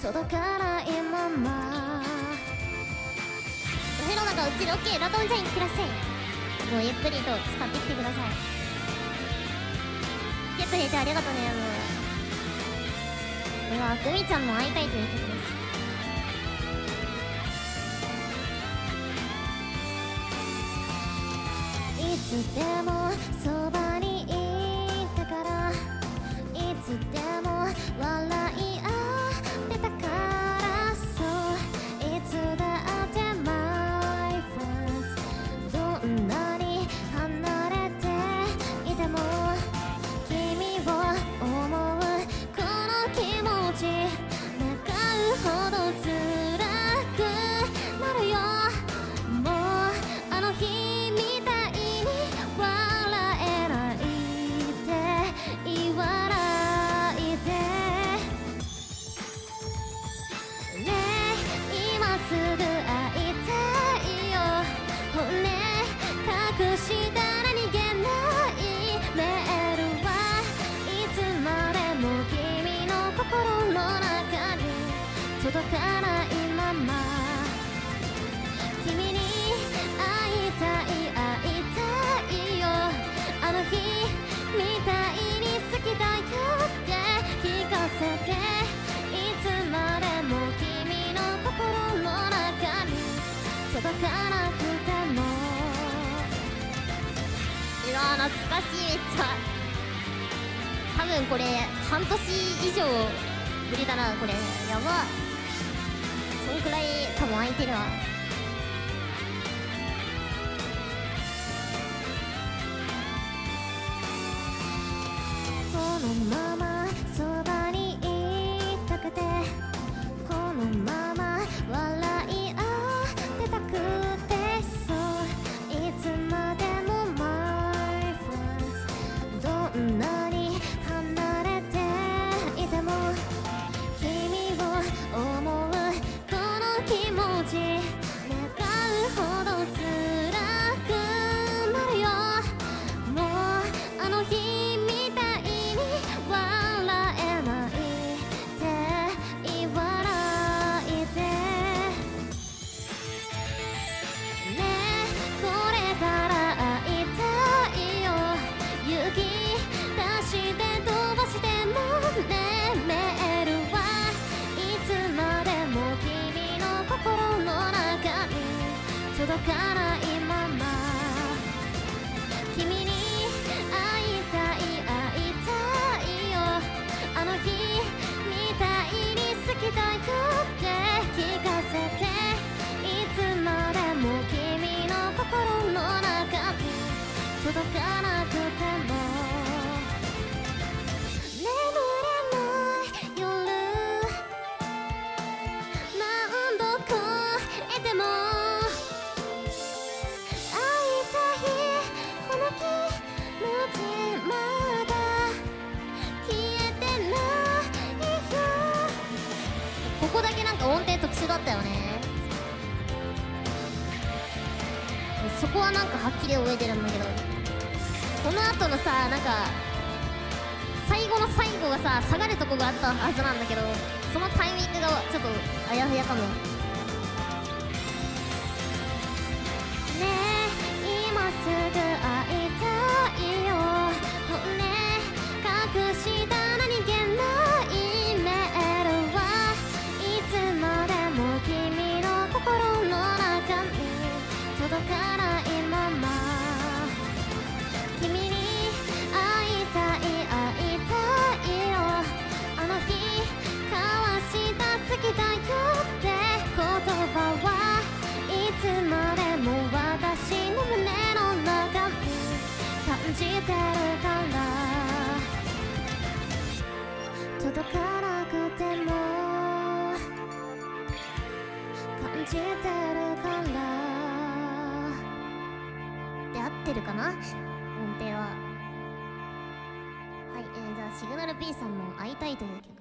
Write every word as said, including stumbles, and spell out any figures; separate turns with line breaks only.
届かないまま。お風呂中うちで OK。 ラトンちゃんいってらっしゃい。もうゆっくりと使ってきてください。来てくれてありがとね。もうではグミちゃんも会いたいという曲です。いつでもそばにいたから、いつでも笑い合ってたから、そういつだって my friends。 どんなに離れていても君を思うこの気持ち、願うほど辛くなるよ。もうあの日みたいに笑えないで言わないでね。今すぐ会いたいよ。本音隠したら逃げないメールはいつまでも君の心の中に届かないまま。君に会いたい会いたいよ。あの日みたいに好きだよって聞かせて。いつまでも君の心の中に届かなくても。うわ懐かしい。めっちゃ多分これ半年以上ぶりだな。これやば。そんくらい多分空いてるわ。このままそばにいたくて、このまま笑い合ってたくて、そういつまでも my friends。 どんなに離れていても君を思うこの気持ち、願うほど辛くなるよ。もうあの日みたいに笑えないで言わないでね。これから会いたいよ。勇気出して飛ばしてもね。メールはいつまでも君の心の中に届かないまま。君に会いたい会いたいよ。あの日みたいに好きだよって聞かせて。いつまでも君の心の中に届かなくても。眠れない夜何度超えても会いたいこの気持ちまだ消えてないよ。ここだけなんか音程特殊だったよね。そこはなんかはっきり覚えてるんだけど、この後のさなんか最後の最後がさ下がるとこがあったはずなんだけど、そのタイミングがちょっとあやふやかも。ねえ今すぐ会いたいよ。本音隠したら逃げないメールはいつまでも君の心の中に届かないまま。君に会いたい会いたいよ。あの日交わした好きだよって言葉はいつまでも私の胸の中に感じてるから届かなくても感じてるからで合ってるかな音程は。はい、えー、じゃあシグナル P さんも会いたいという曲